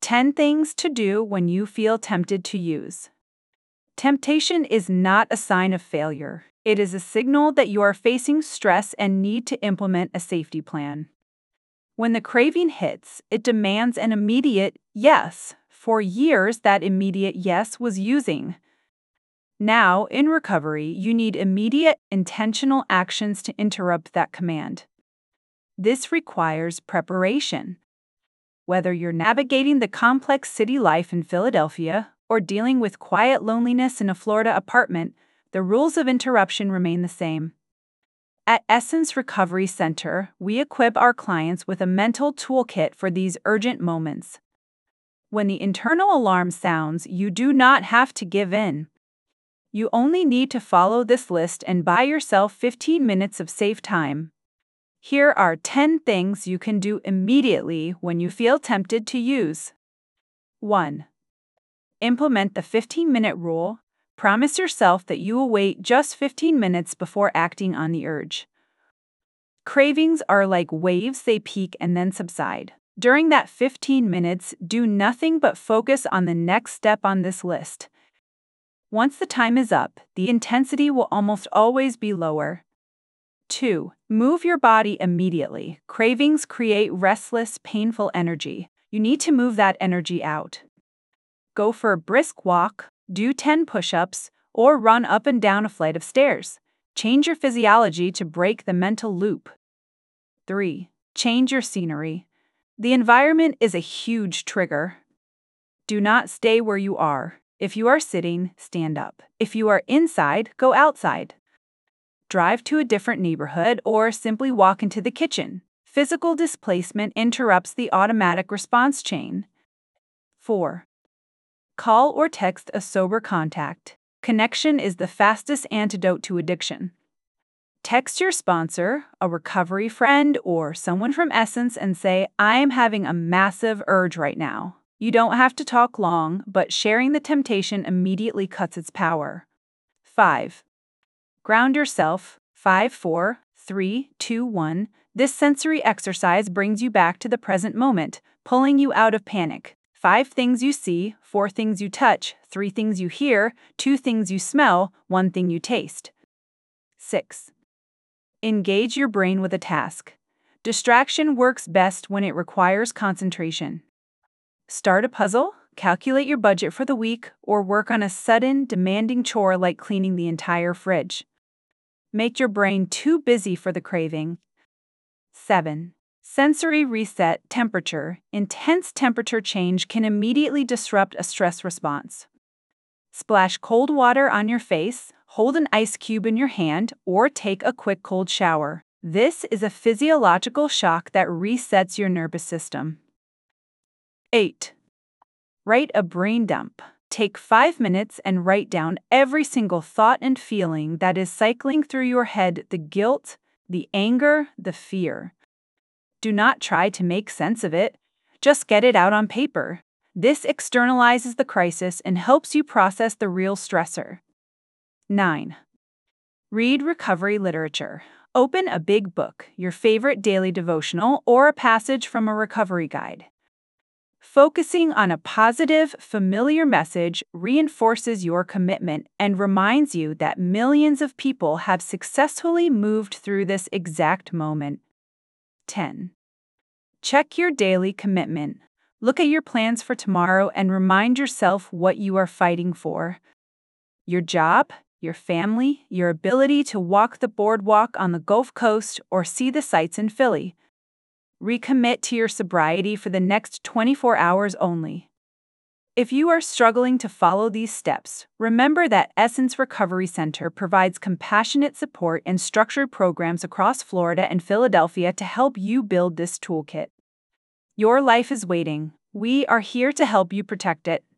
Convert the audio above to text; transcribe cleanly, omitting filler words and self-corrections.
10 things to do when you feel tempted to use. Temptation is not a sign of failure. It is a signal that you are facing stress and need to implement a safety plan. When the craving hits, it demands an immediate yes. For years, that immediate yes was using. Now, in recovery, you need immediate, intentional actions to interrupt that command. This requires preparation. Whether you're navigating the complex city life in Philadelphia or dealing with quiet loneliness in a Florida apartment, the rules of interruption remain the same. At Essence Recovery Center, we equip our clients with a mental toolkit for these urgent moments. When the internal alarm sounds, you do not have to give in. You only need to follow this list and buy yourself 15 minutes of safe time. Here are 10 things you can do immediately when you feel tempted to use. 1. Implement the 15-minute rule. Promise yourself that you will wait just 15 minutes before acting on the urge. Cravings are like waves, they peak and then subside. During that 15 minutes, do nothing but focus on the next step on this list. Once the time is up, the intensity will almost always be lower. 2. Move your body immediately. Cravings create restless, painful energy. You need to move that energy out. Go for a brisk walk, do 10 push-ups, or run up and down a flight of stairs. Change your physiology to break the mental loop. 3. Change your scenery. The environment is a huge trigger. Do not stay where you are. If you are sitting, stand up. If you are inside, go outside. Drive to a different neighborhood or simply walk into the kitchen. Physical displacement interrupts the automatic response chain. 4. Call or text a sober contact. Connection is the fastest antidote to addiction. Text your sponsor, a recovery friend, or someone from Essence and say, "I am having a massive urge right now." You don't have to talk long, but sharing the temptation immediately cuts its power. 5. Ground yourself. 5, 4, 3, 2, 1. This sensory exercise brings you back to the present moment, pulling you out of panic. 5 things you see, 4 things you touch, 3 things you hear, 2 things you smell, 1 thing you taste. 6. Engage your brain with a task. Distraction works best when it requires concentration. Start a puzzle, calculate your budget for the week, or work on a sudden, demanding chore like cleaning the entire fridge. Make your brain too busy for the craving. 7. Sensory reset. Temperature. Intense temperature change can immediately disrupt a stress response. Splash cold water on your face, hold an ice cube in your hand, or take a quick cold shower. This is a physiological shock that resets your nervous system. 8. Write a brain dump. Take 5 minutes and write down every single thought and feeling that is cycling through your head, the guilt, the anger, the fear. Do not try to make sense of it. Just get it out on paper. This externalizes the crisis and helps you process the real stressor. 9. Read recovery literature. Open a big book, your favorite daily devotional, or a passage from a recovery guide. Focusing on a positive, familiar message reinforces your commitment and reminds you that millions of people have successfully moved through this exact moment. 10. Check your daily commitment. Look at your plans for tomorrow and remind yourself what you are fighting for. Your job, your family, your ability to walk the boardwalk on the Gulf Coast or see the sights in Philly. Recommit to your sobriety for the next 24 hours only. If you are struggling to follow these steps, remember that Essence Recovery Center provides compassionate support and structured programs across Florida and Philadelphia to help you build this toolkit. Your life is waiting. We are here to help you protect it.